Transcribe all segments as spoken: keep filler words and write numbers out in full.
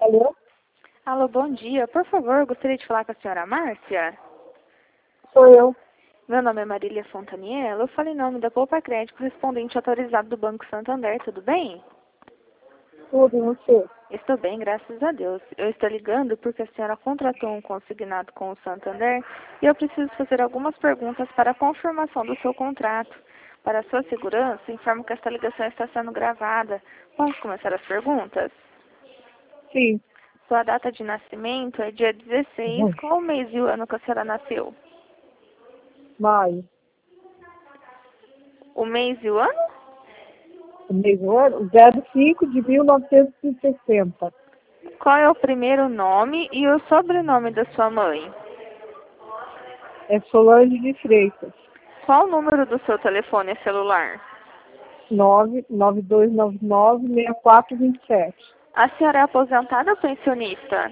Alô? Alô, bom dia. Por favor, gostaria de falar com a senhora Márcia. Sou eu. Meu nome é Marília Fontaniello. Eu falo em nome da Poupa Crédito, correspondente autorizado do Banco Santander. Tudo bem? Tudo, e você? Estou bem, graças a Deus. Eu estou ligando porque a senhora contratou um consignado com o Santander e eu preciso fazer algumas perguntas para a confirmação do seu contrato. Para a sua segurança, informo que esta ligação está sendo gravada. Posso começar as perguntas? Sim. Sua data de nascimento é dia dezesseis. Uhum. Qual o mês e o ano que a senhora nasceu? Maio. O mês e o ano? O mesmo ano? zero cinco de mil novecentos e sessenta. Qual é o primeiro nome e o sobrenome da sua mãe? É Solange de Freitas. Qual o número do seu telefone celular? nove nove dois nove nove seis quatro dois sete. A senhora é aposentada ou pensionista?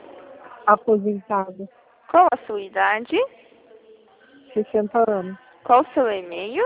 Aposentada. Qual a sua idade? sessenta anos. Qual o seu e-mail?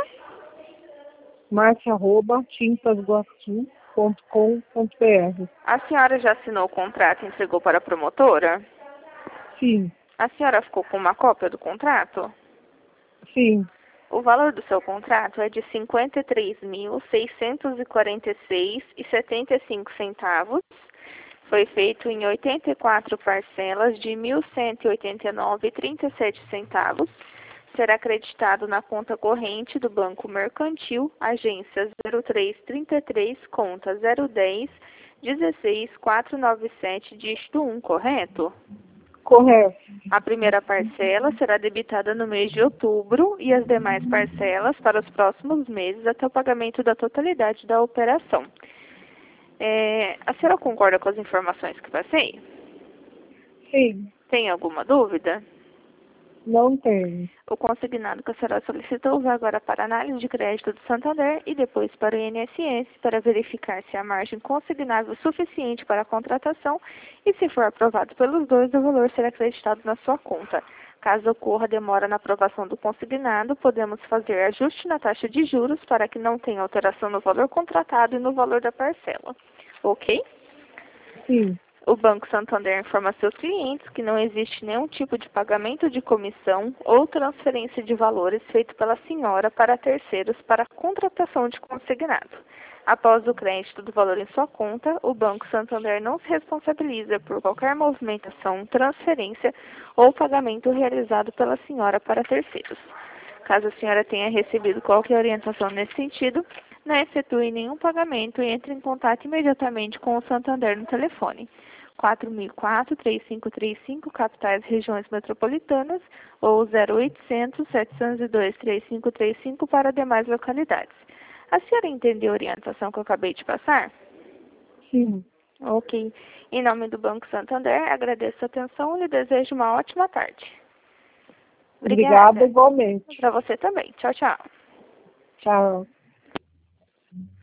Marcia arroba tintasguaçu ponto com ponto br. A senhora já assinou o contrato e entregou para a promotora? Sim. A senhora ficou com uma cópia do contrato? Sim. O valor do seu contrato é de cinquenta e três mil, seiscentos e quarenta e seis reais e setenta e cinco centavos. Foi feito em oitenta e quatro parcelas de mil cento e oitenta e nove reais e trinta e sete centavos. Será acreditado na conta corrente do Banco Mercantil, agência zero três trinta e três, conta zero dez, dezesseis, quatrocentos e noventa e sete, dígito um, correto? Correto. A primeira parcela será debitada no mês de outubro e as demais parcelas para os próximos meses até o pagamento da totalidade da operação. É, a senhora concorda com as informações que passei? Sim. Tem alguma dúvida? Não tenho. O consignado que a senhora solicitou vai agora para a análise de crédito do Santander e depois para o I N S S para verificar se a margem consignável é suficiente para a contratação e, se for aprovado pelos dois, o valor será acreditado na sua conta. Caso ocorra demora na aprovação do consignado, podemos fazer ajuste na taxa de juros para que não tenha alteração no valor contratado e no valor da parcela. Ok? Sim. O Banco Santander informa seus clientes que não existe nenhum tipo de pagamento de comissão ou transferência de valores feito pela senhora para terceiros para contratação de consignado. Após o crédito do valor em sua conta, o Banco Santander não se responsabiliza por qualquer movimentação, transferência ou pagamento realizado pela senhora para terceiros. Caso a senhora tenha recebido qualquer orientação nesse sentido, não efetue nenhum pagamento e entre em contato imediatamente com o Santander no telefone quatro mil e quatro, três cinco três cinco, capitais e regiões metropolitanas, ou zero oitocentos, setecentos e dois, três cinco três cinco para demais localidades. A senhora entendeu a orientação que eu acabei de passar? Sim. Ok. Em nome do Banco Santander, agradeço a atenção e lhe desejo uma ótima tarde. Obrigada Obrigada. igualmente. Para você também. Tchau, tchau. Tchau.